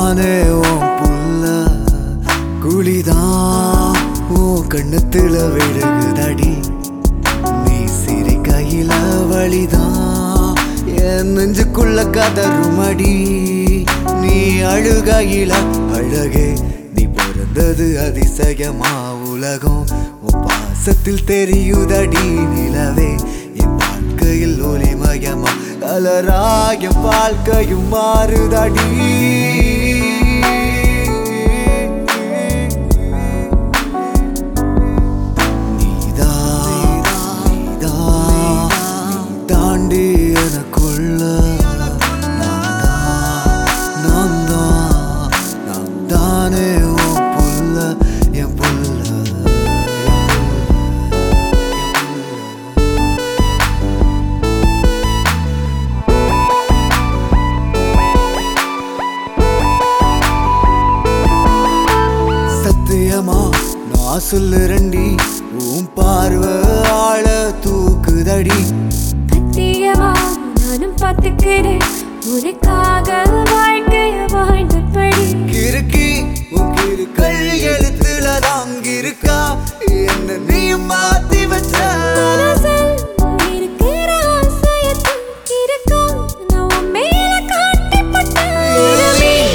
தானே உன் புல்ல குழிதான் உன் கண்ணத்துல விழுகுதடி. நீ சிரி கையில வழிதான் என் நெஞ்சுக்குள்ள கதறுமடி. நீ அழுகையில அழகே நீ பிறந்தது அதிசயமா உலகம் உன் பாசத்தில் தெரியுதடி. நிலவே என் வாழ்க்கையில் ஒளிமயமா கலராய வாழ்க்கையும் மாறுதடி. தாண்டி எனக்குள்ள நான் தானே உன் புல்ல என் புல்ல. சத்தியமா நான் சொல்லுறண்டி உன் பார்வை ஆள தூக்குதடி. சத்தியமா நானும் பார்த்துக்கிறேன் உனக்காக வாழ்க்கைய வாழ்ந்தபடி. கிறுக்கி உன் கிறுக்கள் எழுத்துல தாங்கிருக்கா என்ன நீ மாத்தி வச்ச. இருக்கிற ஆசையத்தும் இருக்கா நான் உன் மேல காட்டிப்பட்டேன்.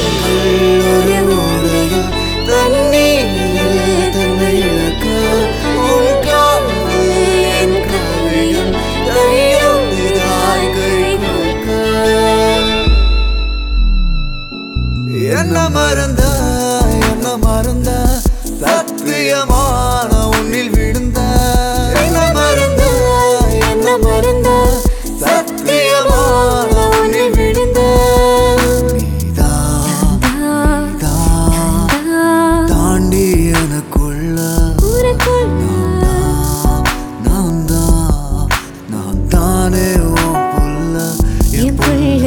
தன்னை இழக்க உன் காதல் என் காவியம் கையொன்றாய் கை கொடுக்க. என்ன மறந்த சத்தியமான உன்னில் விழுந்த. என்ன மறந்த சத்தியமான உன்னில் விழுந்த. தாண்டி எனக்குள்ள நான் தானே உன் புல்ல என் புல்ல.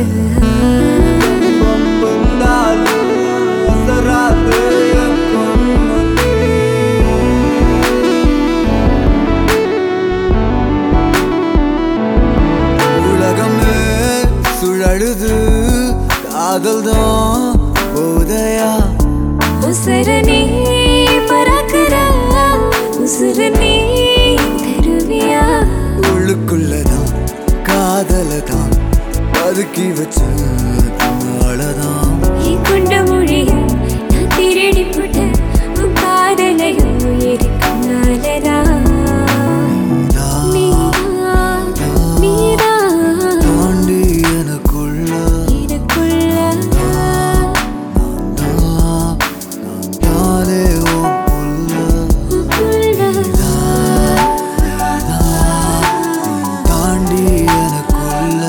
உலகமே சுழலுது காதல் தான் போதையா. உசுர நீ பறக்குற உசுர நீ தருவியா. உள்ளுக்குள்ளதான் காதலதான் பதுக்கி வச்ச பின்னாலதான். கொண்ட மொழிய நான் திருடி போட்ட உன் காதலையும் இருக்குனாலதான். தாண்டி எனக்குள்ள தானே உன் புல்ல. தாண்டி எனக்குள்ள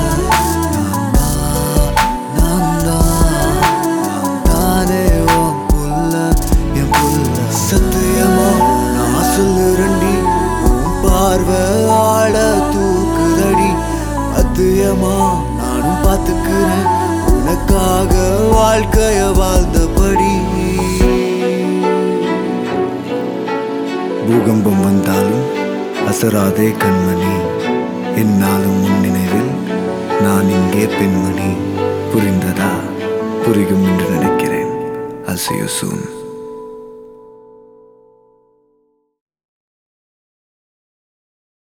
தானே உன் புல்ல என் புல்ல. சத்தியமா நான் சொல்லுறண்டி உன் பார்வை ஆள தூக்குதடி. அத்தியமா நானும் பார்த்துக்கிறேன் உனக்காக வாழ்க்கைய வாழ்ந்தபடி. பூகம்பம் வந்தாலும் அசராதே கண்மணி என்னாலும் உன் நினைவில் நான் இங்கே பெண்மணி. புரிந்ததா? புரியும் என்று நினைக்கிறேன். I'll see you soon.